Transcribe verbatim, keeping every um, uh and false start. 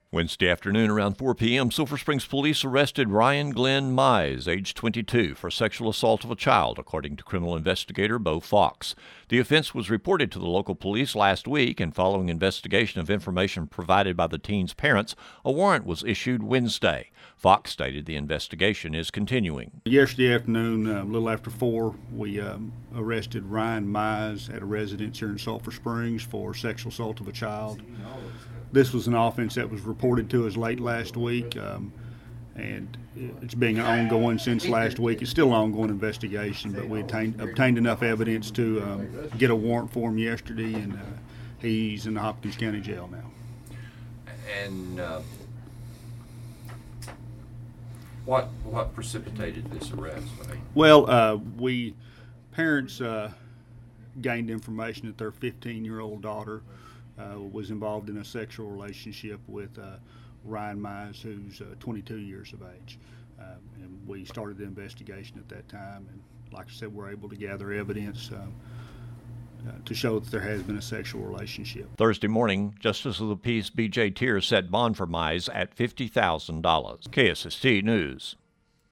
Wednesday afternoon around four p.m., Silver Springs police arrested Ryan Glenn Mize, age twenty-two, for sexual assault of a child, according to criminal investigator Bo Fox. The offense was reported to the local police last week, and following investigation of information provided by the teen's parents, a warrant was issued Wednesday. Fox stated the investigation is continuing. Yesterday afternoon, uh, a little after four, we um, arrested Ryan Mize at a residence here in Sulphur Springs for sexual assault of a child. This was an offense that was reported to us late last week, um, and it's been ongoing since last week. It's still an ongoing investigation, but we obtained, obtained enough evidence to um, get a warrant for him yesterday, and uh, he's in the Hopkins County Jail now. And uh, what what precipitated this arrest? I mean, well, uh, we parents uh, gained information that their fifteen-year-old daughter Uh, was involved in a sexual relationship with uh, Ryan Mize, who's uh, twenty-two years of age. Uh, and we started the investigation at that time, and like I said, we're able to gather evidence uh, uh, to show that there has been a sexual relationship. Thursday morning, Justice of the Peace B J Tier set bond for Mize at fifty thousand dollars. K S S T News.